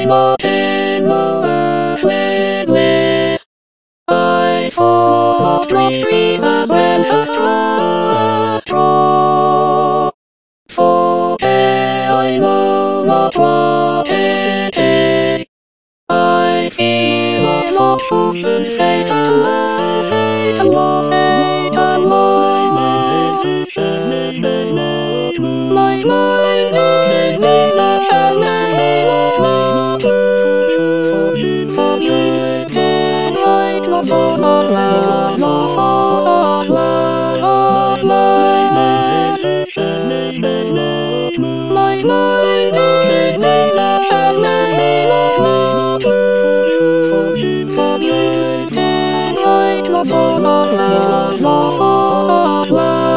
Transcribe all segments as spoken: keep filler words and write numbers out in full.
I'm not in the earth with this. I fall off three reasons when the straw, straw. For I know not what it is. I feel a lot of things fate and love, fate and love, fate and love. My decision is not true. My mind is decision is not true. For you, for you, can't fight no force of love, no force of love. My decision is not true. My mind is decision is not true. For you, for you, can't fight no force of love, no force of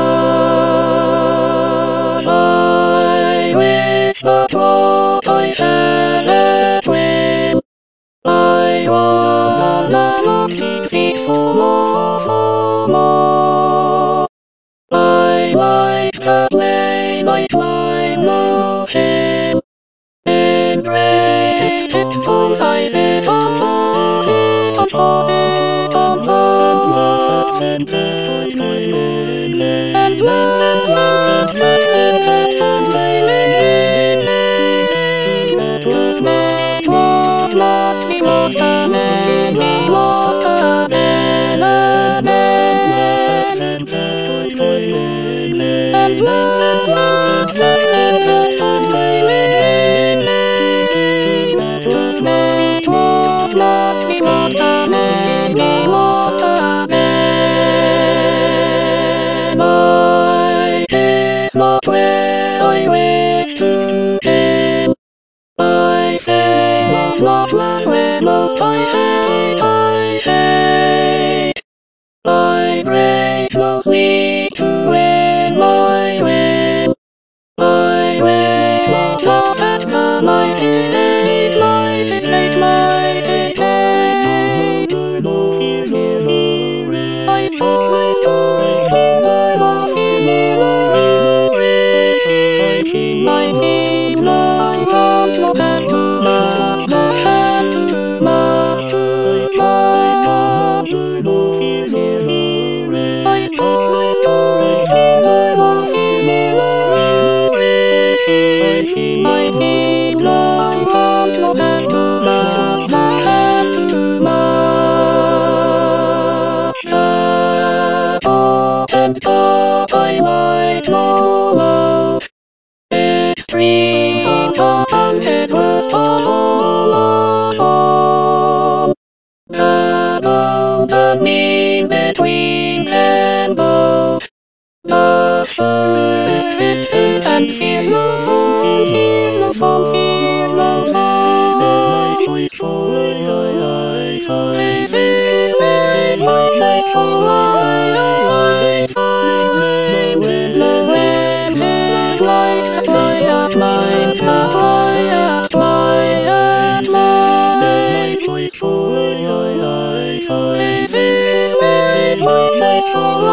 love. I wish that what I had at when I was not to seek for more, for more. I like that way I climb the hill, and raised his songs I sit on pause it, on pause it, on pause it, and laugh at what must be must come in, we must come in, and what must be must come in, we must come in. I is not where I wish to end. I fail of not where most I hate, I hate. I break no sleep to win my win. I wish not just at the light is state, light is state, light is state. No fear, fear, no rain. I speak my story, no fear, fear, no rain. I keep my feet low, I can't look at too much, much at too much, too much. No fear, fear, no rain. I speak my story, no fear, fear, no rain. I keep my feet low, I can't look at too much, much at too much. Shut up and up, I might know out. Extremes on top and it was all. The bone, the mean between them both. The first existence and fears no form, fears no form, fears no form. This is my choice for life. This is my choice for life. I with no end, like the fly at mine, the fly at mine. This is my choice for life. This is my choice for life.